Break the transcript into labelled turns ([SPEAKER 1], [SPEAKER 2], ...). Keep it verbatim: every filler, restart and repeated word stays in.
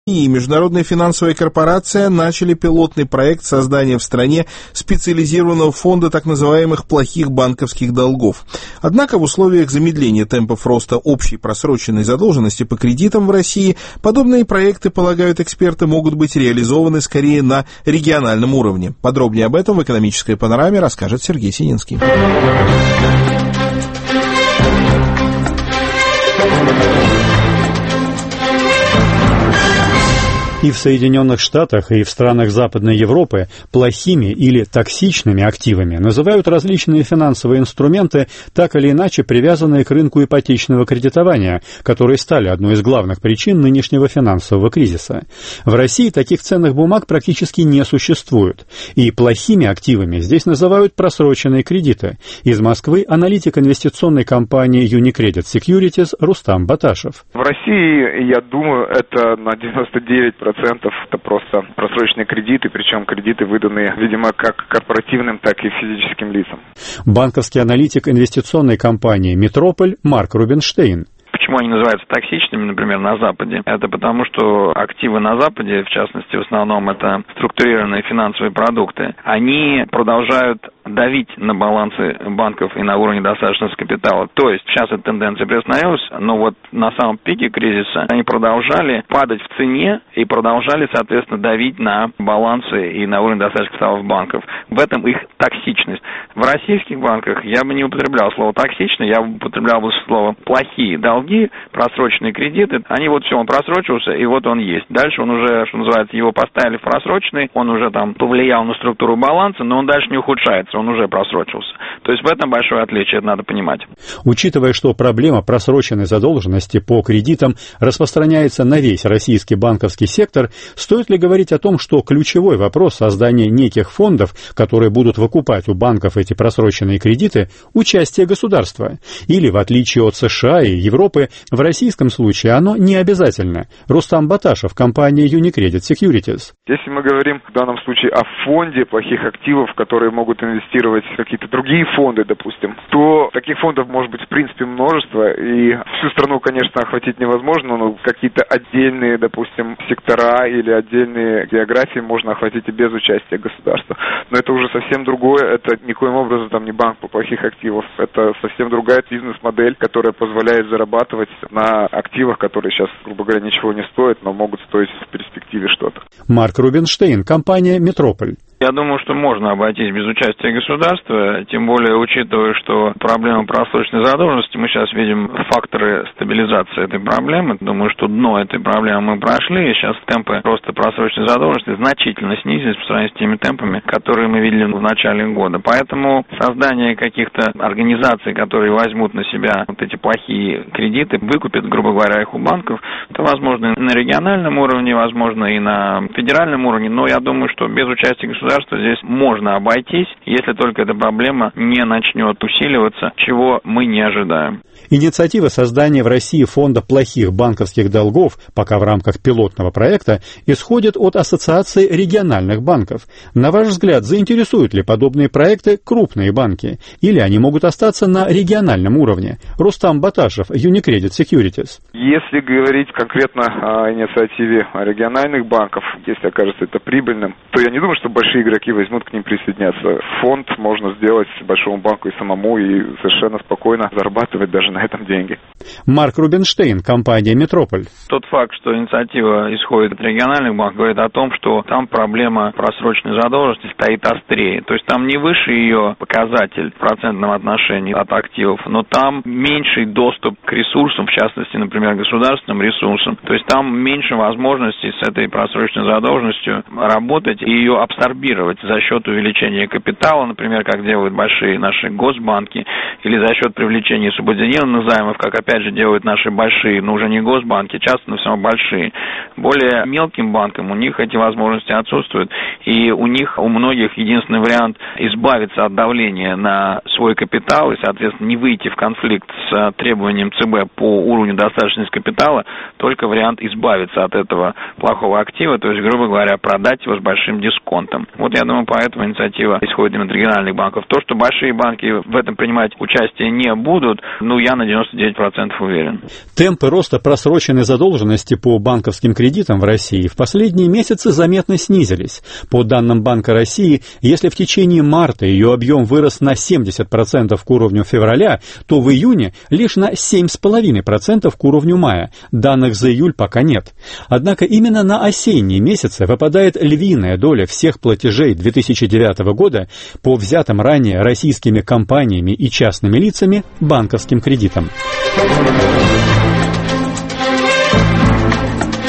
[SPEAKER 1] и Международная финансовая корпорация начали пилотный проект создания в стране специализированного фонда так называемых плохих банковских долгов. Однако в условиях замедления темпов роста общей просроченной задолженности по кредитам в России подобные проекты, полагают эксперты, могут быть реализованы скорее на региональном уровне. Подробнее об этом в «Экономической панораме» расскажет Сергей Сининский.
[SPEAKER 2] И в Соединенных Штатах, и в странах Западной Европы плохими или токсичными активами называют различные финансовые инструменты, так или иначе привязанные к рынку ипотечного кредитования, которые стали одной из главных причин нынешнего финансового кризиса. В России таких ценных бумаг практически не существует. И плохими активами здесь называют просроченные кредиты. Из Москвы аналитик инвестиционной компании Unicredit Securities Рустам Баташев.
[SPEAKER 3] В России, я думаю, это на девяносто девять процентов это просто просроченные кредиты, причем кредиты выданные, видимо, как корпоративным, так и физическим лицам.
[SPEAKER 2] Банковский аналитик инвестиционной компании «Метрополь» Марк Рубинштейн.
[SPEAKER 4] Почему они называются токсичными, например, на Западе? Это потому, что активы на Западе, в частности, в основном это структурированные финансовые продукты, они продолжают давить на балансы банков и на уровне достаточности капитала. То есть сейчас эта тенденция приостановилась, но вот на самом пике кризиса они продолжали падать в цене и продолжали, соответственно, давить на балансы и на уровень достаточности капитала банков. В этом их токсичность. В российских банках я бы не употреблял слово «токсичный», я бы употреблял бы слово «плохие долги», просроченные кредиты. Они вот все, он просрочился, и вот он есть. Дальше он уже, что называется, его поставили в просроченный, он уже там повлиял на структуру баланса, но он дальше не ухудшается, он уже просрочился. То есть в этом большое отличие, это надо понимать.
[SPEAKER 2] Учитывая, что проблема просроченной задолженности по кредитам распространяется на весь российский банковский сектор, стоит ли говорить о том, что ключевой вопрос создания неких фондов, которые будут выкупать у банков эти просроченные кредиты, участие государства? Или, в отличие от США и Европы, в российском случае оно не обязательно. Рустам Баташев, компания Unicredit Securities.
[SPEAKER 3] Если мы говорим в данном случае о фонде плохих активов, которые могут инвестировать в какие-то другие фонды, допустим, то таких фондов может быть в принципе множество, и всю страну, конечно, охватить невозможно, но какие-то отдельные, допустим, сектора или отдельные географии можно охватить и без участия государства. Но это уже совсем другое, это никоим образом там не банк по плохих активов, это совсем другая бизнес-модель, которая позволяет зарабатывать на активах, которые сейчас, грубо говоря, ничего не стоят, но могут стоить в перспективе что-то.
[SPEAKER 2] Марк Рубинштейн, компания «Метрополь».
[SPEAKER 4] Я думаю, что можно обойтись без участия государства, тем более учитывая, что проблема просроченной задолженности, мы сейчас видим факторы стабилизации этой проблемы. Думаю, что дно этой проблемы мы прошли, и сейчас темпы роста просроченной задолженности значительно снизились по сравнению с теми темпами, которые мы видели в начале года. Поэтому создание каких-то организаций, которые возьмут на себя вот эти плохие кредиты, выкупят, грубо говоря, их у банков, это возможно и на региональном уровне, возможно и на федеральном уровне, но я думаю, что без участия государства здесь можно обойтись, если только эта проблема не начнет усиливаться, чего мы не ожидаем.
[SPEAKER 2] Инициатива создания в России фонда плохих банковских долгов, пока в рамках пилотного проекта, исходит от Ассоциации региональных банков. На ваш взгляд, заинтересуют ли подобные проекты крупные банки? Или они могут остаться на региональном уровне? Рустам Баташев, Unicredit Securities.
[SPEAKER 3] Если говорить конкретно о инициативе региональных банков, если окажется это прибыльным, то я не думаю, что большие игроки возьмут к ним присоединяться. Фонд можно сделать большому банку и самому, и совершенно спокойно зарабатывать даже на этом деньги.
[SPEAKER 2] Марк Рубинштейн, компания «Метрополь».
[SPEAKER 4] Тот факт, что инициатива исходит от региональных банков, говорит о том, что там проблема просроченной задолженности стоит острее. То есть там не выше ее показатель в процентном отношении от активов, но там меньший доступ к ресурсам, в частности, например, государственным ресурсам. То есть там меньше возможностей с этой просроченной задолженностью работать и ее абсорбировать за счет увеличения капитала, например, как делают большие наши госбанки, или за счет привлечения субординированных займов, как опять же делают наши большие, но уже не госбанки, часто, но все равно большие. Более мелким банкам у них эти возможности отсутствуют, и у них, у многих, единственный вариант избавиться от давления на свой капитал и, соответственно, не выйти в конфликт с требованием ЦБ по уровню достаточности капитала, только вариант избавиться от этого плохого актива, то есть, грубо говоря, продать его с большим дисконтом. Вот я думаю, поэтому инициатива исходит именно от региональных банков. То, что большие банки в этом принимать участие не будут, ну, я на девяносто девять процентов уверен.
[SPEAKER 2] Темпы роста просроченной задолженности по банковским кредитам в России в последние месяцы заметно снизились. По данным Банка России, если в течение марта ее объем вырос на семьдесят процентов к уровню февраля, то в июне лишь на семь целых пять десятых процента к уровню мая. Данных за июль пока нет. Однако именно на осенние месяцы выпадает львиная доля всех платежей две тысячи девятого года по взятым ранее российскими компаниями и частными лицами банковским кредитам.